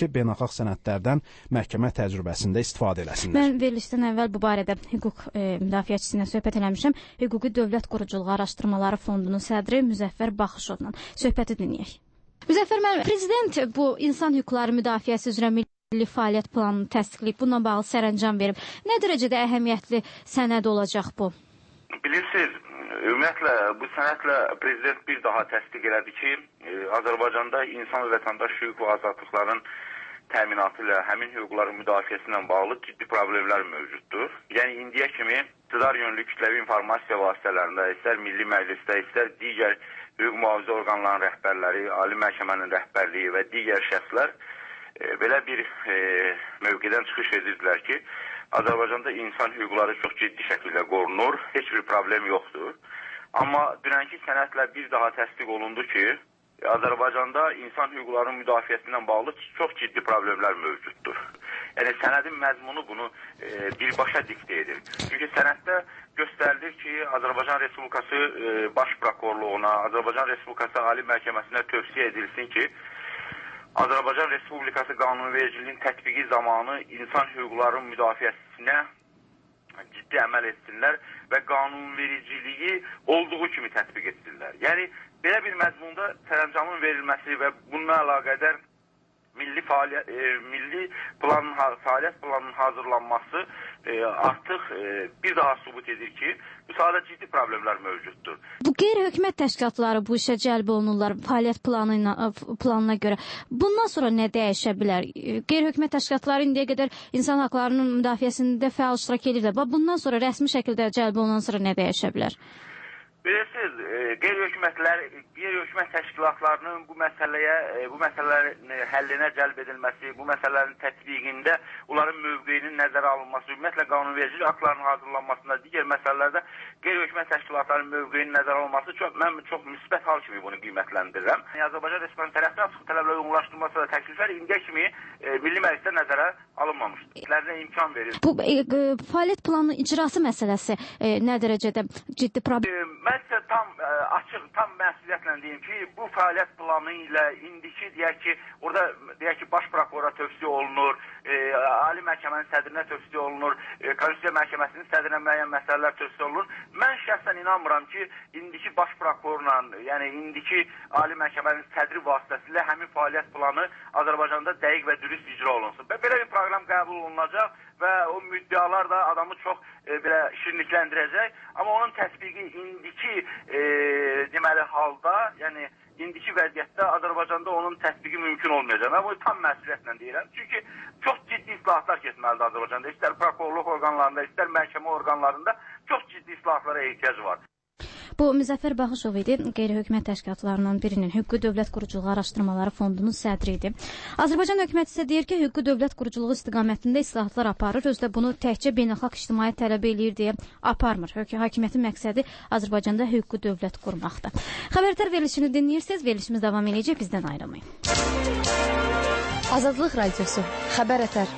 ki, beynəlxalq sənədlərdən məhkəmə təcrübəsində istifadə eləsinlər. Mən verilişdən əvvəl bu barədə hüquq müdafiəçisinə söhbət eləmişəm. Hüquqi Dövlət Quruculuğu Araşdırmaları Fondunun sədri Müzəffər Baxışovla söhbəti dinləyək. Müzəffər müəllim, prezident bu insan hüquqları müdafiəsi üzrə milli fəaliyyət planını təsdiqləyib, bununla bağlı sərəncam verib. Nə dərəcədə əhəmiyyətli sənəd olacaq bu? Bilirsiniz, ümumiyyətlə bu sənədlə prezident bir daha təsdiq elədi ki, Azərbaycanda insan və vətəndaş hüquq və azadlıqların təminatı ilə həmin hüquqların müdafiəsi ilə bağlı ciddi problemlər mövcuddur. Yəni indiyə kimi iqtidar yönlü kütləvi informasiya vasitələrində, istər Milli Məclisdə, istər digər hüquq mühafizə orqanlarının rəhbərləri, Ali Məhkəmənin rəhbərliyi və digər şəxslər belə bir mövqedən çıxış edirdilər ki, Azərbaycanda insan hüquqları çox ciddi şəkildə qorunur, heç bir problem yoxdur. Amma dünənki sənədlə bir daha təsdiq olundu ki, Azərbaycanda insan hüquqlarının müdafiəsi ilə bağlı çox ciddi problemlər mövcuddur. Yəni sənədin məzmunu bunu birbaşa diktə edir. Çünki sənəddə göstərilir ki, Azərbaycan Respublikası Baş Prokurorluğuna, Azərbaycan Respublikası Ali Məhkəməsinə tövsiyə edilsin ki, Azərbaycan Respublikası qanunvericiliyin tətbiqi zamanı insan hüquqlarının müdafiəsinə ciddi əməl etsinlər və qanunvericiliyi olduğu kimi tətbiq etsinlər. Yəni, belə bir məzmunda sərəncamın verilməsi və bununla əlaqədar milli fəaliyyət planının hazırlanması artıq bir daha sübut edir ki, bu sahədə ciddi problemlər mövcuddur. Bu qeyri-hökumət təşkilatları bu işə cəlb olunurlar fəaliyyət planına görə. Bundan sonra nə dəyişə bilər? Qeyri-hökumət təşkilatları indiyə qədər insan haqlarının müdafiəsində fəal iştirak edirlər. Bundan sonra rəsmi şəkildə cəlb olunan sonra nə dəyişə bilər? Bilirsiniz, qeyri-hökumət təşkilatlarının bu məsələlərin həllinə cəlb edilməsi, bu məsələlərin tətbiqində onların mövqeyinin nəzərə alınması, ümumiyyətlə qanunvericilik aktlarının hazırlanmasında, digər məsələlərdə qeyri-hökumət təşkilatlarının mövqeyinin nəzərə alınması mən çox müsbət hal kimi bunu qiymətləndirirəm. Azərbaycan Respublikasının tərəfdən açıq tələblə uyğunlaşdırılması və təkliflər indiyə kimi Milli Məclisdə nəzərə alınmamışdır. Sizlərə imkan verir. Bu fəaliyyət planının icrası məsələsi nə dərəcədə ciddi problem? Mən sizə tam açıq, tam məsuliyyətlə deyim ki, bu fəaliyyət planı ilə indiki deyək ki, Baş Prokurora tövsiyə olunur, Ali Məhkəmənin sədrinə tövsiyə olunur, Konstitusiya Məhkəməsinin sədrinə müəyyən məsələlər tövsiyə olunur. Mən şəxsən inanmıram ki, indiki Baş Prokurorla, yəni indiki Ali Məhkəmənin sədri vasitəsilə həmin fəaliyyət planı Azərbaycanda dəqiq və dürüst icra olunsun. Belə bir proqram qəbul olunacaq və o müddialar da adamı çox belə şirinlikləndirəcək. Amma onun təsbiqi indiki deməli halda, yəni indiki vəziyyətdə Azərbaycanda onun təsbiqi mümkün olmayacaq. Mən bunu tam məsuliyyətlə deyirəm. Çünki çox ciddi islahatlar keçməlidir Azərbaycanda. İstər prokurorluq orqanlarında, istər məhkəmə orqanlarında çox ciddi islahatlara ehtiyac var. Bu Müzəffər Baxışov idi, qeyri-hökumət təşkilatlarından birinin Hüquqi Dövlət Quruculuğu Araşdırmaları Fondunun sədri idi. Azərbaycan hökuməti isə deyir ki, hüquqi dövlət quruculuğu istiqamətində islahatlar aparır, özü də bunu təkcə beynəlxalq ictimaiyyət tələb eləyir deyə aparmır. Hakimiyyətin məqsədi Azərbaycanda hüquqi dövlət qurmaqdır. Xəbərtər verilişini dinləyirsiniz, verilişimiz davam edəcək, bizdən ayrılmayın. Azadlıq Radiosu, Xəbər Ətər.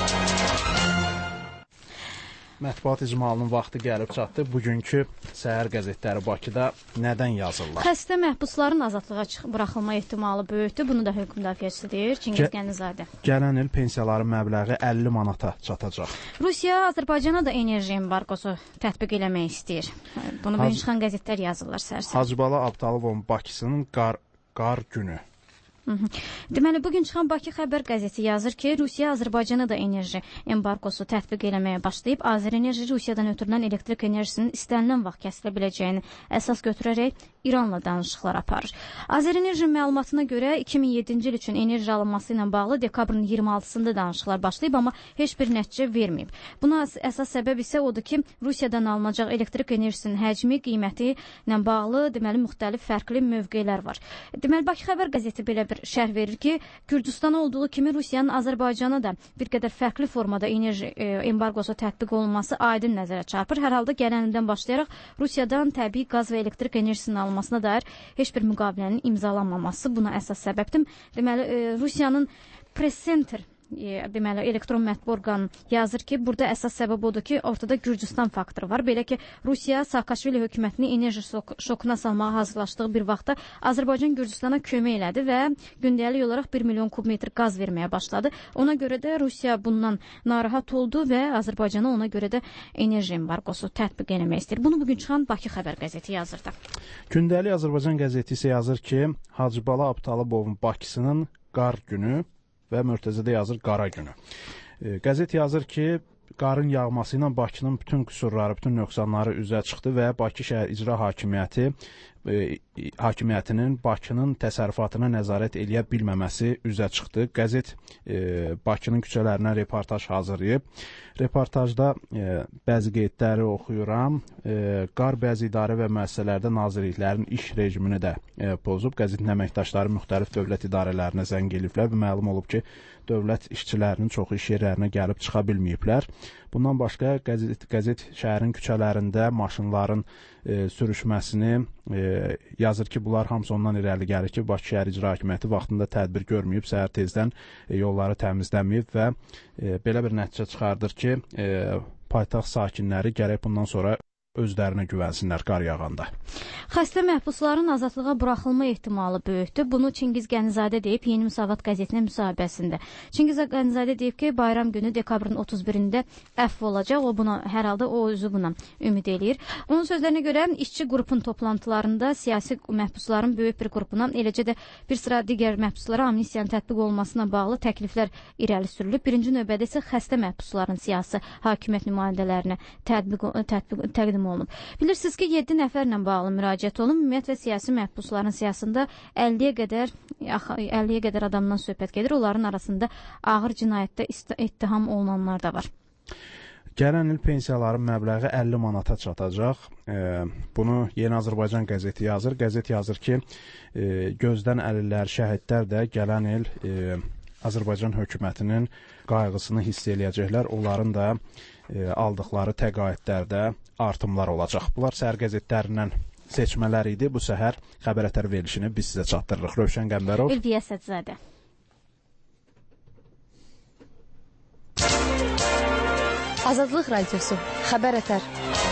Mətbuat icmalının vaxtı gəlib çatdı. Bugünkü səhər qəzetləri Bakıda nədən yazırlar? Xəstə məhbusların azadlığa buraxılma ehtimalı böyükdür. Bunu da hüquq müdafiəçisi deyir, Çingiz Qənizadə. Gələn il pensiyaların məbləği 50 manata çatacaq. Rusiya Azərbaycana da enerji embargosu tətbiq eləmək istəyir. Bunu bugün çıxan qəzetlər yazırlar səhər. Hacıbala Abdalovun Bakısının qar günü. Deməli, bugün çıxan Bakı Xəbər qəzeti yazır ki, Rusiya Azərbaycana da enerji embargosu tətbiq eləməyə başlayıb. Azərenerji Rusiyadan ötürülən elektrik enerjisinin istənilən vaxt kəsilə biləcəyini əsas götürərək İranla danışıqlar aparır. Azərenerji məlumatına görə 2007-ci il üçün enerji alınması ilə bağlı dekabrın 26-sında danışıqlar başlayıb, amma heç bir nəticə verməyib. Buna əsas səbəb isə odur ki, Rusiyadan alınacaq elektrik enerjisinin həcmi, qiyməti ilə bağlı deməli müxtəlif fərqli mövqelər var. Deməli, Bakı Xəbər qəzeti belə bir şərh verir ki, Gürcüstana olduğu kimi Rusiyanın Azərbaycana da bir qədər fərqli formada enerji embargosu tətbiq olunması aydın nəzərə çarpır. Hər halda gələn ildən başlayaraq Rusiyadan təbii qaz və elektrik enerjisinin alınmasına dair heç bir müqavilənin imzalanmaması buna əsas səbəbdir. Deməli, Rusiyanın Press Center deməli elektron mətbu orqanı yazır ki, burada əsas səbəb odur ki, ortada Gürcüstan faktoru var. Belə ki, Rusiya Saakashvili hökumətini enerji şokuna salmağa hazırlaşdığı bir vaxtda Azərbaycan Gürcüstana kömək elədi və gündəlik olaraq 1 milyon kubmetr qaz verməyə başladı. Ona görə də Rusiya bundan narahat oldu və Azərbaycana ona görə də enerji embargosu tətbiq etmək istəyir. Bunu bugün çıxan Bakı Xəbər qəzeti yazırdı. Gündəlik Azərbaycan qəzeti isə yazır ki, Hacıbala Abtalıbovun Bakısının qar günü və Mürtəzədə yazır qara günü. Qəzet yazır ki, qarın yağması ilə Bakının bütün qüsurları, bütün nöqsanları üzə çıxdı və Bakı şəhər icra hakimiyyətinin Bakının təsərrüfatına nəzarət eləyə bilməməsi üzə çıxdı. Qəzet Bakının küçələrinə reportaj hazırlayıb. Reportajda bəzi qeydləri oxuyuram. Qar bəzi idarə və müəssisələrdə nazirliklərin iş rejimini də pozub. Qəzetin əməkdaşları müxtəlif dövlət idarələrinə zəng eliblər və məlum olub ki, dövlət işçilərinin çoxu iş yerlərinə gəlib çıxa bilməyiblər. Bundan başqa qəzet şəhərin küçələrində maşınların sürüşməsini yazır ki, bunlar hamısı ondan irəli gəlir ki, Bakı şəhər icra hakimiyyəti vaxtında tədbir görməyib, səhər tezdən yolları təmizləməyib və belə bir nəticə çıxardır ki, paytaxt sakinləri gərək bundan sonra özlərinə güvənsinlər qar yağanda. Xəstə məhbusların azadlığa buraxılma ehtimalı böyükdür. Bunu Çingiz Qənizadə deyib Yeni Müsavat qəzetinin müsahibəsində. Çingiz Qənizadə deyib ki, bayram günü dekabrın 31-də əfv olacaq. O buna, hər halda o özü buna ümid eləyir. Onun sözlərinə görə işçi qrupun toplantılarında siyasi məhbusların böyük bir qrupuna, eləcə də bir sıra digər məhbuslara amnistiyanın tətbiq olmasına bağlı təkliflər irəli sürülüb. Birinci növbədə isə xəstə məhbusların siyasi hakimiyyət nümayəndələrinə təqdim olunub. Bilirsiniz ki, 7 nəfərlə bağlı müraciət olunub. Ümumiyyətlə siyasi məhbusların siyasında 50-yə qədər adamdan söhbət gedir. Onların arasında ağır cinayətdə ittiham olunanlar da var. Gələn il pensiyaların məbləği 50 manata çatacaq. Bunu Yeni Azərbaycan qəzeti yazır. Qəzet yazır ki, gözdən əlillər, şəhidlər də gələn il Azərbaycan hökumətinin qayğısını hiss eləyəcəklər. Onların da aldıqları təqaüdlərdə artımlar olacaq. Bunlar səhər qəzetlərindən seçmələr idi. Bu səhər xəbər ətər verilişini biz sizə çatdırırıq. Rövşən Qəmbərov, Ülviyə Sədzadə. Azadlıq Radiosu, xəbər ətər.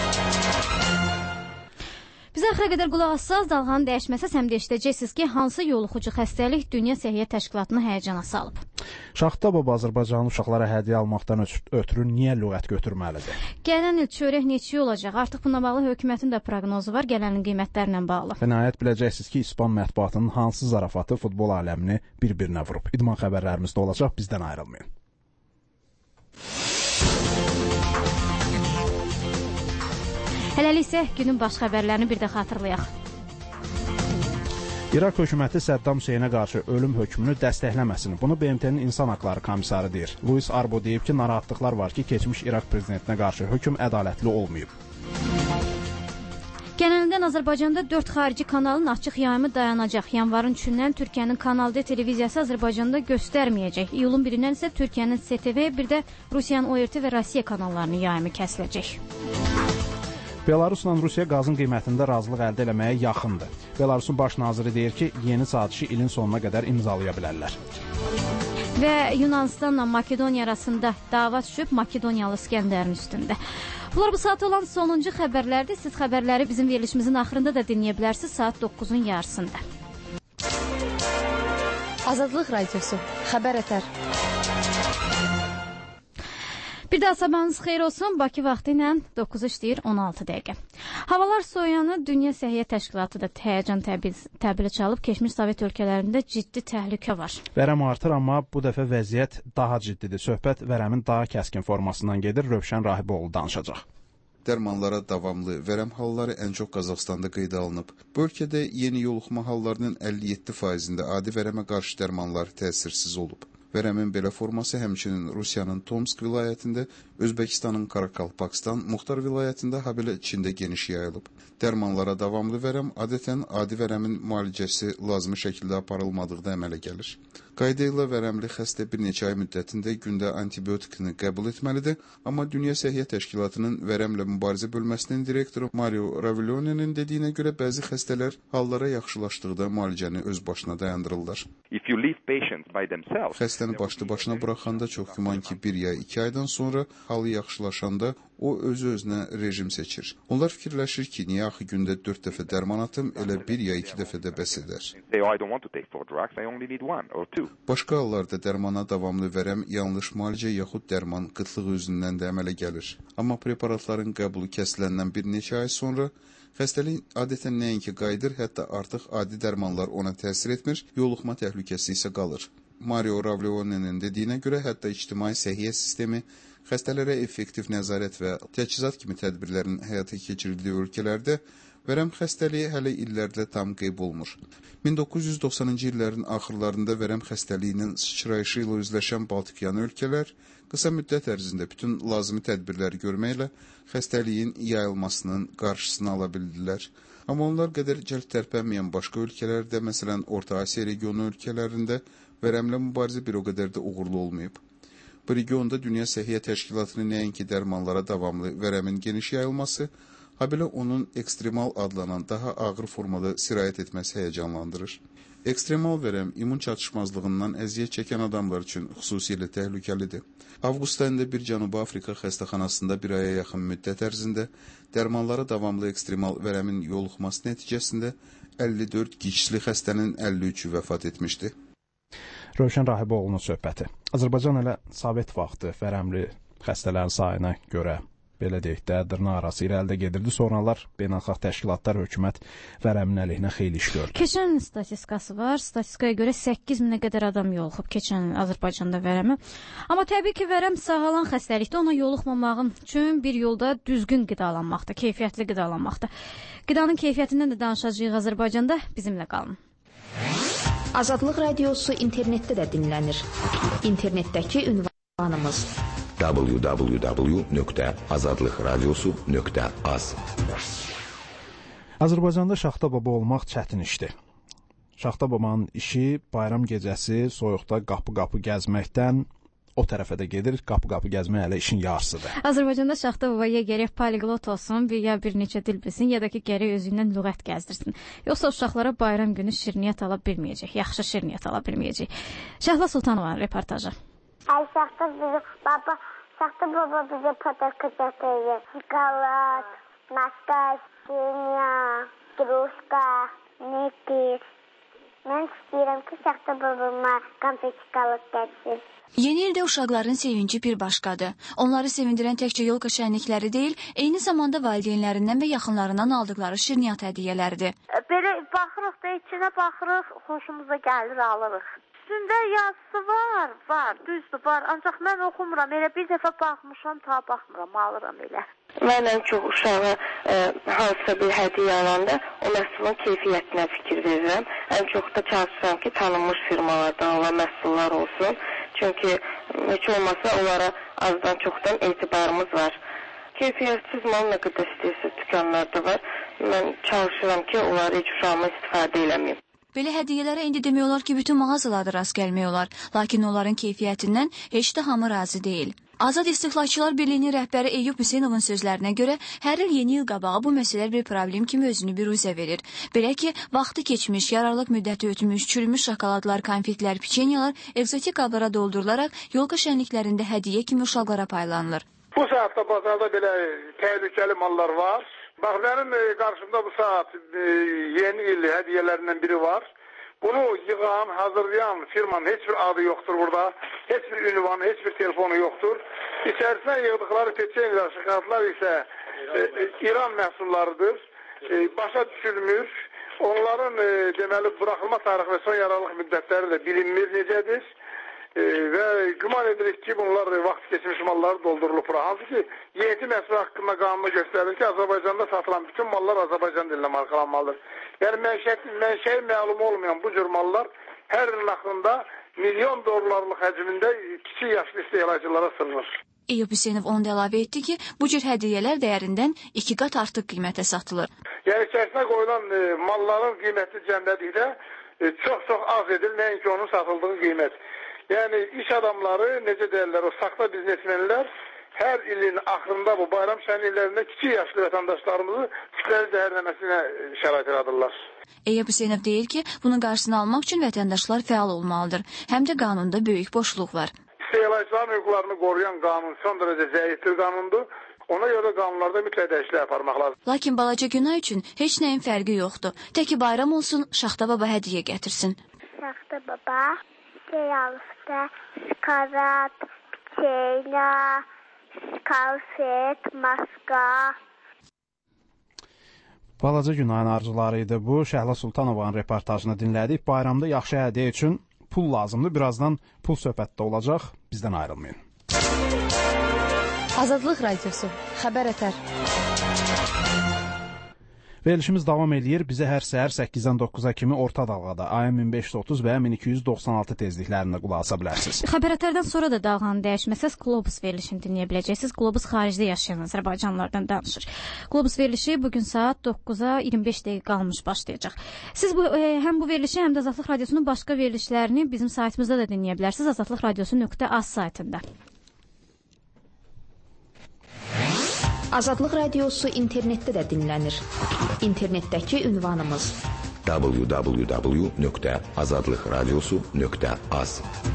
Biz axıra qədər qulaq assaz, dalğanı dəyişməsəz həm də eşidəcəksiniz ki, hansı yoluxucu xəstəlik Dünya Səhiyyə Təşkilatını həyəcana salıb. Şaxta baba Azərbaycanlı uşaqlara hədiyyə almaqdan ötürü niyə lüğət götürməlidir? Gələn il çörək neçə olacaq? Artıq buna bağlı hökumətin də proqnozu var, gələn il qiymətlərlə bağlı. Və nəhayət biləcəksiniz ki, İspan mətbuatının hansı zarafatı futbol aləmini bir-birinə vurub. İdman xəbərlərimiz də olacaq, bizdən ayrılmayın. Hələlik isə günün baş xəbərlərini bir də xatırlayaq. İraq hökuməti Səddam Hüseynə qarşı ölüm hökmünü dəstəkləməsini. Bunu BMT-nin İnsan Haqları Komissarı deyir. Luis Arbo deyib ki, narahatlıqlar var ki, keçmiş İraq prezidentinə qarşı hökm ədalətli olmayıb. Gələn ildən Azərbaycanda 4 xarici kanalın açıq yayımı dayanacaq. Yanvarın 3-dən Türkiyənin Kanal D televiziyası Azərbaycanda göstərməyəcək. İyulun 1-dən isə Türkiyənin STV, bir də Rusiyanın ORT və Rusiya kanallarının yayımı kəsiləcək. Belarusla Rusiya qazın qiymətində razılıq əldə eləməyə yaxındır. Belarusun baş naziri deyir ki, yeni sazişi ilin sonuna qədər imzalaya bilərlər. Və Yunanistanla Makedoniya arasında dava düşüb Makedoniyalı İskəndərin üstündə. Bunlar bu saat olan sonuncu xəbərlərdir. Siz xəbərləri bizim verilişimizin axırında da dinləyə bilərsiniz saat 9-un yarısında. Azadlıq Radiosu, xəbər ətər. Bir daha sabahınız xeyir olsun. Bakı vaxtı ilə 9 işləyir 16 dəqiqə. Havalar soyuyanı Dünya Səhiyyə Təşkilatı da həyəcan təbili çalıb. Keçmiş Sovet ölkələrində ciddi təhlükə var. Vərəm artır, amma bu dəfə vəziyyət daha ciddidir. Söhbət vərəmin daha kəskin formasından gedir. Rövşən Rahiboğlu danışacaq. Dərmanlara davamlı vərəm halları ən çox Qazaxstanda qeydə alınıb. Bu ölkədə yeni yoluxma hallarının 57%-də adi vərəmə qarşı dərmanlar təsirsiz olub. Vərəmin belə forması həmçinin Rusiyanın Tomsk vilayətində, Özbəkistanın Karakalpakstan, Muxtar vilayətində, habelə Çində geniş yayılıb. Dərmanlara davamlı vərəm adətən adi vərəmin müalicəsi lazımi şəkildə aparılmadıqda əmələ gəlir. Qayda ilə vərəmli xəstə bir neçə ay müddətində gündə antibiotikini qəbul etməlidir, amma Dünya Səhiyyə Təşkilatının vərəmlə mübarizə bölməsinin direktoru Mario Ravilone'nin dediyinə görə bəzi xəstələr hallara yaxşılaşdıqda müalicəni öz başına dayandırırlar. Xəstəni başlı-başına buraxanda çox güman ki, 1 ya 2 aydan sonra halı yaxşılaşanda o özü-özünə rejim seçir. Onlar fikirləşir ki, niyə axı gündə 4 dəfə dərman atım, elə 1 ya 2 dəfə də bəs edər. Başqa hallarda dərmana davamlı vərəm yanlış müalicə yaxud dərman qıtlıq özündən də əmələ gəlir. Amma preparatların qəbulu kəsiləndən bir neçə ay sonra xəstəlik adətən nəinki qayıdır, hətta artıq adi dərmanlar ona təsir etmir, yoluxma təhlükəsi isə qalır. Mario Ravilone'nin dediyinə görə hətta ictimai səhiyyə sistemi xəstələrə effektiv nəzarət və təchizat kimi tədbirlərin həyata keçirildiyi ölkələrdə vərəm xəstəliyi hələ illərlə tam qeyb olmur. 1990-cı illərin axırlarında vərəm xəstəliyinin sıçrayışı ilə üzləşən Baltikyanı ölkələr qısa müddət ərzində bütün lazımi tədbirləri görməklə xəstəliyin yayılmasının qarşısını ala bildilər. Amma onlar qədər cəld tərpənməyən başqa ölkələrdə, məsələn, Orta Asiya regionu ölkələrində vərəmlə mübarizə bir o qədər də uğurlu olmayıb. Bu regionda Dünya Səhiyyə Təşkilatının nəinki dərmanlara davamlı vərəmin geniş yayılması, habelə onun ekstremal adlanan daha ağır formada sirayət etməsi həyəcanlandırır. Ekstremal vərəm immun çatışmazlığından əziyyət çəkən adamlar üçün xüsusilə təhlükəlidir. Avqust ayında bir Cənubi Afrika xəstəxanasında bir aya yaxın müddət ərzində dərmanlara davamlı ekstremal vərəmin yoluxması nəticəsində 54 gicsli xəstənin 53-ü vəfat etmişdi. Rövşən Rahiboğlu'nun söhbəti. Azərbaycan elə Sovet vaxtı vərəmli xəstələrin sayına görə, belə deyək də, dırnaq arası irəlidə gedirdi. Sonralar beynəlxalq təşkilatlar, hökumət vərəmin əleyhinə xeyli iş gördü. Keçən statistikası var. Statistikaya görə 8.000-ə qədər adam yoluxub keçən Azərbaycanda vərəmə. Amma təbii ki, vərəm sağalan xəstəlikdə ona yoluxmamağın üçün bir yolda düzgün qidalanmaqdır, keyfiyyətli qidalanmaqdır. Qidanın keyfiyyətindən də danışacağıq Azərbaycanda. Bizimlə qalın. Azadlıq Radiosu internetdə də dinlənir. İnternetdəki ünvanımız www.azadlıqradiosu.az. Azərbaycanda şaxta baba olmaq çətin işdir. Şaxta babanın işi bayram gecəsi soyuqda qapı-qapı gəzməkdən o tərəfə də gedir, qapı-qapı gəzmək hələ işin yarısıdır. Azərbaycanda şaxta baba ya gərək poliglot olsun, ya bir neçə dil bilsin, ya da ki, gərək özündən lüğət gəzdirsin. Yoxsa uşaqlara bayram günü şirniyyat ala bilməyəcək, yaxşı şirniyyat ala bilməyəcək. Şəhla Sultanova reportajı. Ay şaxta baba bizə patarka gətirir. Şokolad, mastaj, şirniyyat, druska, nekir. Mən istəyirəm ki, şaxta babama konfet şokolad gətirsin. Yeni ildə uşaqların sevinci bir başqadır. Onları sevindirən təkcə yolka şənlikləri deyil, eyni zamanda valideynlərindən və yaxınlarından aldıqları şirniyyat hədiyyələridir. Belə baxırıq da, içinə baxırıq, xoşumuza gəlir, alırıq. Üstündə yazısı var, düzdür, var. Ancaq mən oxumuram, elə bir dəfə baxmışam, ta baxmıram, alıram elə. Mən ən çox uşağa hansısa bir hədiyyə alanda o məhsulun keyfiyyətinə fikir verirəm. Ən çox da çalışıram ki, tanınmış firmalardan olan məhsullar olsun. Çünki heç olmasa onlara azdan çoxdan etibarımız var. Keyfiyyətsiz mal nə qədər istəyirsə dükanlarda var. Mən çalışıram ki, onları heç uşağıma istifadə eləməyim. Belə hədiyyələrə indi demək olar ki, bütün mağazalarda rast gəlmək olar. Lakin onların keyfiyyətindən heç də hamı razı deyil. Azad İstiqlalçılar Birliyinin rəhbəri Eyüp Hüseynovun sözlərinə görə hər il yeni il qabağı bu məsələlər bir problem kimi özünü biruzə verir. Belə ki, vaxtı keçmiş, yararlıq müddəti ötmüş, çürümüş şokoladlar, konfetlər, piçenyalar ekzotik qablara doldurularaq yolka şənliklərində hədiyyə kimi uşaqlara paylanılır. Bu saatda bazarda belə təhlükəli mallar var. Bax, mənim qarşımda bu saat yeni il hədiyyələrindən biri var. Bunu yığan, hazırlayan firmanın heç bir adı yoxdur burada. Heç bir ünvanı, heç bir telefonu yoxdur. İçərisinə yığdıqları peçenyalar, şokoladlar isə İran məhsullarıdır. Başa düşülmür. Onların deməli buraxılma tarixi və son yararlıq müddətləri də bilinmir necədir. Və güman edirik ki, bunlar vaxt keçmiş malları doldurulub. Hansı ki, yeni məhsul haqqında qanunu göstərir ki, Azərbaycanda satılan bütün mallar Azərbaycan dilinə markalanmalıdır. Yəni, mənşəyi məlum olmayan bu cür mallar hər ilin axırında milyon dollarlıq həcmində kiçik yaşlı istehlakçılara sınır. Eyüp Hüseynov onu da əlavə etdi ki, bu cür hədiyyələr dəyərindən 2 qat artıq qiymətə satılır. Yəni, içərisinə qoyulan malların qiyməti cəmlədikdə çox az edir, nəinki onun satıldığı qiymət. Yəni iş adamları, necə deyirlər, o saxta biznesmenlər hər ilin axırında bu bayram şənliklərində kiçik yaşlı vətəndaşlarımızı kütləvi zəhərləməsinə şərait yaradırlar. Eyüp Hüseynov deyir ki, bunun qarşısını almaq üçün vətəndaşlar fəal olmalıdır. Həm də qanunda böyük boşluq var. İstehlakçıların hüquqlarını qoruyan qanun son dərəcə zəif bir qanundur. Ona görə qanunlarda mütləq dəyişiklik aparmaq lazım. Lakin balaca Günay üçün heç nəyin fərqi yoxdur. Təki bayram olsun, Şaxta baba hədiyyə gətirsin. Şaxta baba, alışda, skarat, çeyna, konfet, maska. Balaca Günayın arzuları idi bu. Şəhla Sultanovanın reportajını dinlədik. Bayramda yaxşı hədiyyə üçün pul lazımdır. Birazdan pul söhbətdə olacaq. Bizdən ayrılmayın. Azadlıq Radiosu, Xəbər Ətər. Verilişimiz davam edir. Bizə hər səhər 8-dən 9-a kimi orta dalğada AM 1530 və 1296 tezliklərində qulaq asa bilərsiniz. Xəbər Ətərdən sonra da dalğanı dəyişməsəz Globus verilişini dinləyə biləcəksiniz. Globus xaricdə yaşayan Azərbaycanlılardan danışır. Globus verilişi bugün saat 9-a 25 dəqiqə qalmış başlayacaq. Siz həm bu verilişi, həm də Azadlıq Radiosunun başqa verilişlərini bizim saytımızda da dinləyə bilərsiniz. azadlıqradiosu.az saytında. Azadlıq Radiosu internetdə də dinlənir. İnternetdəki ünvanımız www.azadlıqradiosu.az.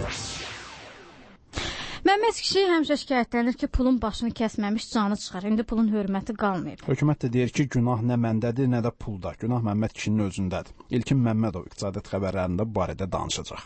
Məmməd kişi həmişə şikayətlənir ki, pulun başını kəsməmiş canı çıxar. İndi pulun hörməti qalmayıb. Hökumət də deyir ki, günah nə məndədir, nə də pulda. Günah Məmməd kişinin özündədir. İlkin Məmmədov iqtisadiyyat xəbərlərində bu barədə danışacaq.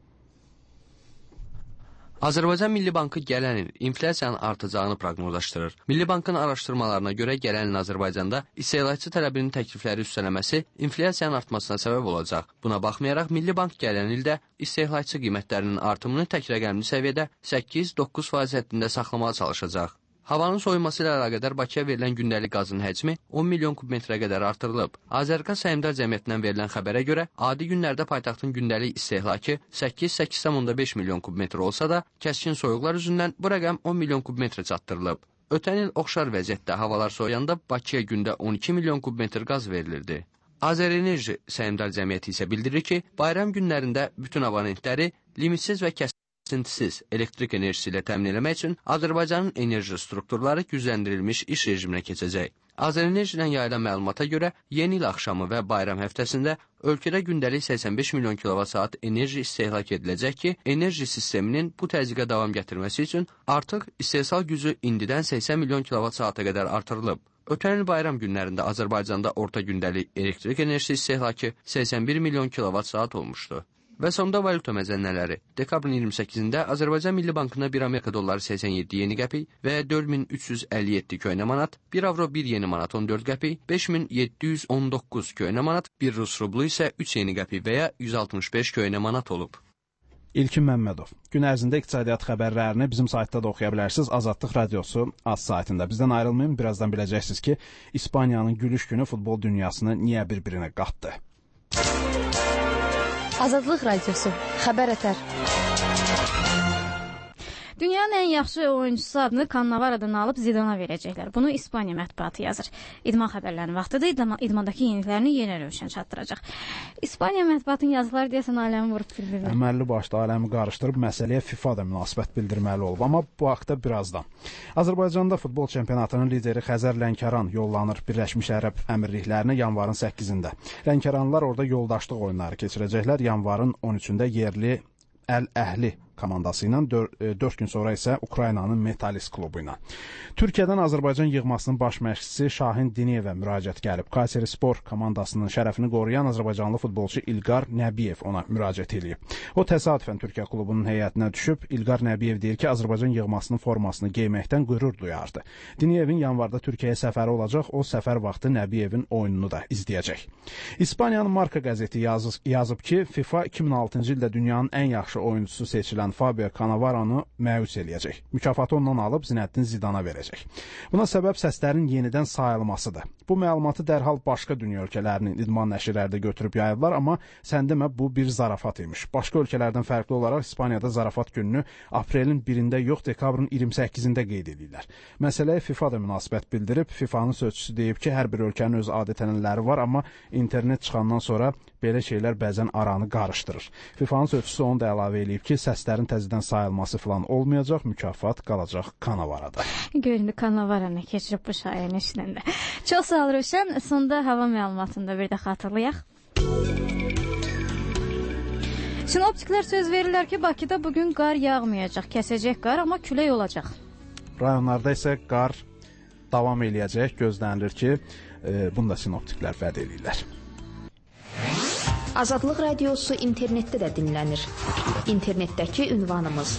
Azərbaycan Milli Bankı gələn il inflyasiyanın artacağını proqnozlaşdırır. Milli Bankın araşdırmalarına görə gələn il Azərbaycanda istehlakçı tələbinin təklifləri üstələməsi inflyasiyanın artmasına səbəb olacaq. Buna baxmayaraq Milli Bank gələn ildə istehlakçı qiymətlərinin artımını tək rəqəmli səviyyədə 8-9% həddində saxlamağa çalışacaq. Havanın soyuması ilə əlaqədar Bakıya verilən gündəlik qazın həcmi 10 milyon kubmetrə qədər artırılıb. Azərqaz Səhmdar Cəmiyyətindən verilən xəbərə görə adi günlərdə paytaxtın gündəlik istehlakı 8-8,5 milyon kubmetr olsa da, kəskin soyuqlar üzündən bu rəqəm 10 milyon kubmetrə çatdırılıb. Ötən il oxşar vəziyyətdə havalar soyuyanda Bakıya gündə 12 milyon kubmetr qaz verilirdi. Azərenerji Səhmdar Cəmiyyəti isə bildirir ki, bayram günlərində bütün abonentləri limitsiz və kesintisiz elektrik enerjisi ilə təmin etmək üçün Azərbaycanın enerji strukturları gücləndirilmiş iş rejiminə keçəcək. Azərenerjiden yayılan məlumata görə yeni il axşamı və bayram həftəsində ölkədə gündəlik 85 milyon kilovat-saat enerji istehlak ediləcək ki, enerji sisteminin bu təzyiqə davam gətirməsi üçün artıq istehsal gücü indidən 80 milyon kilovat-saata qədər artırılıb. Ötən il bayram günlərində Azərbaycanda orta gündəlik elektrik enerjisi istehlakı 81 milyon kilovat-saat olmuşdu. Və sonda valyuta məzənnələri. Dekabrın 28-də Azərbaycan Milli Bankına 1 Amerika dolları 87 yeni qəpik və 4357 köynə manat, 1 avro 1 yeni manat 14 qəpik, 5719 köynə manat, 1 Rus rublu isə 3 yeni qəpik və ya 165 köynə manat olub. İlkin Məmmədov. Gün ərzində iqtisadiyyat xəbərlərini bizim saytda da oxuya bilərsiniz. Azadlıq Radiosu az saytında. Bizdən ayrılmayın. Birazdan biləcəksiniz ki, İspaniyanın gülüş günü futbol dünyasını niyə bir-birinə qatdı. Azadlıq Radiosu, Xəbər Ətər. Dünyanın ən yaxşı oyuncusu adını Cannavaro-dan alıb Zidana verəcəklər. Bunu İspaniya mətbuatı yazır. İdman xəbərlərinin vaxtıdır. İdmandakı yeniliklərini yenə Rövşən çatdıracaq. İspaniya mətbuatının yazıları deyəsən aləmi vurub bir-birinə. Əməlli başda aləmi qarışdırıb məsələyə FIFA da münasibət bildirməli olub. Amma bu haqda birazdan. Azərbaycanda futbol çempionatının lideri Xəzər Lənkəran yollanır Birləşmiş Ərəb Əmirliklərinə yanvarın 8-də. Lənkəranlılar orada yoldaşlıq oyunları keçirəcəklər. Yanvarın 13-də yerli Əl-Əhli komandası ilə 4 gün sonra isə Ukraynanın Metalist klubu ilə. Türkiyədən Azərbaycan yığmasının baş məşqçisi Şahin Diniyevə müraciət gəlib. Kayseri Spor komandasının şərəfini qoruyan Azərbaycanlı futbolçu İlqar Nəbiyev ona müraciət edib. O təsadüfən Türkiyə klubunun heyətinə düşüb. İlqar Nəbiyev deyir ki, Azərbaycan yığmasının formasını geyməkdən qürur duyardı. Diniyevin yanvarda Türkiyəyə səfəri olacaq. O səfər vaxtı Nəbiyevin oyununu da izləyəcək. İspaniyanın Marca qəzeti yazıb ki, FIFA 2006-cı ildə dünyanın ən yaxşı oyuncusu seçilən edilən Fabio Cannavaro'nu məyus eləyəcək. Mükafatı ondan alıb Zinəddin Zidana verəcək. Buna səbəb səslərin yenidən sayılmasıdır. Bu məlumatı dərhal başqa dünya ölkələrinin idman nəşrləri də götürüb yayıblar, amma sən demə bu bir zarafat imiş. Başqa ölkələrdən fərqli olaraq İspaniyada zarafat gününü aprelin 1-də yox, dekabrın 28-də qeyd edirlər. Məsələyə FIFA da münasibət bildirib. FIFA'nın sözçüsü deyib ki, hər bir ölkənin öz adət-ənənələri var, amma internet çıxandan sonra belə şeylər bəzən aranı qarışdırır. FIFA'nın sözçüsü onu da əlavə eləyib ki, səslərin təzədən sayılması falan olmayacaq, mükafat qalacaq Cannavarada. Göründü Cannavaro nə keçirib bu şairin işlərində. Çox sağ ol Rövşən. Sonda hava məlumatını da bir də xatırlayaq. Sinoptiklər söz verirlər ki, Bakıda bugün qar yağmayacaq, kəsəcək qar, amma külək olacaq. Rayonlarda isə qar davam eləyəcək, gözlənilir ki, bunu da sinoptiklər vəd edirlər. Azadlıq Radiosu internetdə də dinlənir. İnternetdəki ünvanımız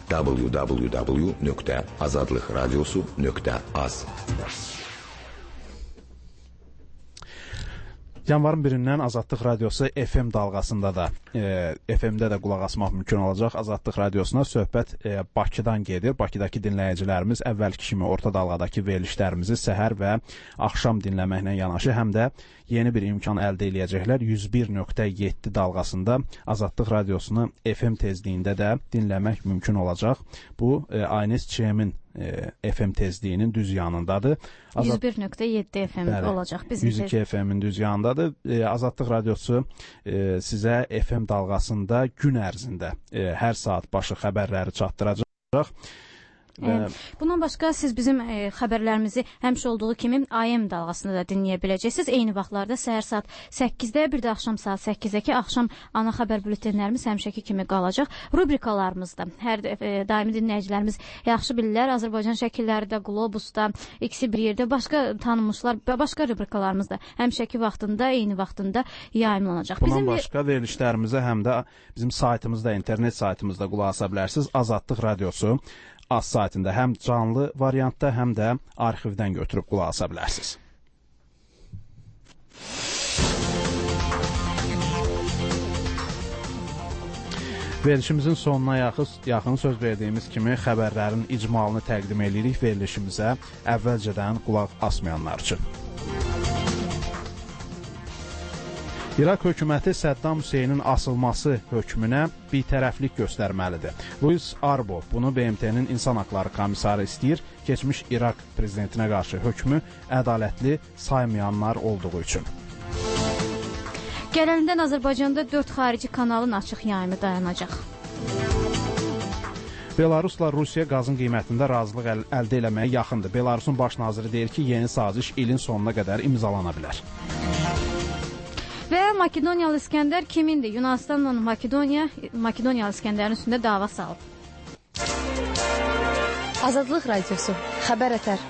www.azadlıqradiosu.az. Yanvarın 1-dən Azadlıq Radiosu FM dalğasında da, FM-də də qulaq asmaq mümkün olacaq. Azadlıq Radiosuna söhbət Bakıdan gedir. Bakıdakı dinləyicilərimiz əvvəlki kimi orta dalğadakı verilişlərimizi səhər və axşam dinləməklə yanaşı, həm də yeni bir imkan əldə eləyəcəklər. 101.7 dalğasında Azadlıq Radiosunu FM tezliyində də dinləmək mümkün olacaq. Bu, Aynes Çemin FM tezliyinin düz yanındadır. 101.7 FM olacaq bizim 102 FM-in düz yanındadır. Azadlıq Radiosu sizə FM dalğasında gün ərzində hər saat başı xəbərləri çatdıracaq. Bundan başqa siz bizim xəbərlərimizi həmişə olduğu kimi AM dalğasında da dinləyə biləcəksiniz. Eyni vaxtlarda səhər saat 8-də, bir də axşam saat 8-dəki axşam ana xəbər bültenlərimiz həmişəki kimi qalacaq. Rubrikalarımızda hər daimi dinləyicilərimiz yaxşı bilirlər. Azərbaycan şəkilləri də, Qlobusda, X bir yerdə, başqa tanınmışlar, başqa rubrikalarımız da həmişəki vaxtında, eyni vaxtında yayımlanacaq. Bundan başqa verilişlərimizə həm də bizim saytımızda, internet saytımızda qulaq asa bilərsiniz. Azadlıq Radiosu az saytında həm canlı variantda, həm də arxivdən götürüb qulaq asa bilərsiniz. Verilişimizin sonuna yaxın söz verdiyimiz kimi xəbərlərin icmalını təqdim edirik verilişimizə əvvəlcədən qulaq asmayanlar üçün. İraq hökuməti Səddam Hüseynin asılması hökmünə bitərəflik göstərməlidir. Louis Arbo bunu BMT-nin İnsan Haqları Komissarı istəyir, keçmiş İraq prezidentinə qarşı hökmü ədalətli saymayanlar olduğu üçün. Gələndən Azərbaycanda 4 xarici kanalın açıq yayımı dayanacaq. Belarusla Rusiya qazın qiymətində razılıq əldə eləməyə yaxındır. Belarusun baş naziri deyir ki, yeni saziş ilin sonuna qədər imzalana bilər. Və Makedoniyalı İskəndər kimindir? Yunanistanla Makedoniyalı İskəndərin üstündə dava salıb. Azadlıq Radiosu, xəbər ətər.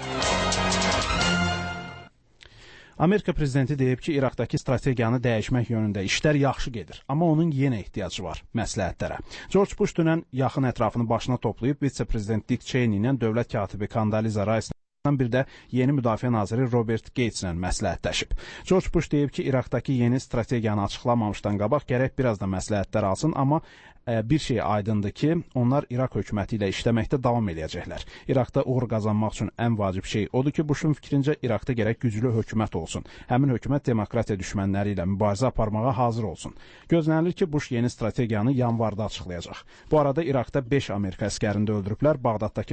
Amerika prezidenti deyib ki, İraqdakı strategiyanı dəyişmək yönündə işlər yaxşı gedir, amma onun yenə ehtiyacı var məsləhətlərə. George Bush dünən yaxın ətrafını başına toplayıb vitse-prezident Dick Cheney ilə dövlət katibi Condoleezza Rice bir də yeni müdafiə naziri Robert Gates ilə məsləhətləşib. George Bush deyib ki, İraqdakı yeni strategiyanı açıqlamamışdan qabaq gərək biraz da məsləhətlər alsın, amma bir şey aydındır ki, onlar İraq hökuməti ilə işləməkdə davam eləyəcəklər. İraqda uğur qazanmaq üçün ən vacib şey odur ki, Bushun fikrincə İraqda gərək güclü hökumət olsun. Həmin hökumət demokratiya düşmənləri ilə mübarizə aparmağa hazır olsun. Gözlənilir ki, Bush yeni strategiyanı yanvarda açıqlayacaq. Bu arada İraqda 5 Amerika əskərini də öldürüblər. Bağdaddakı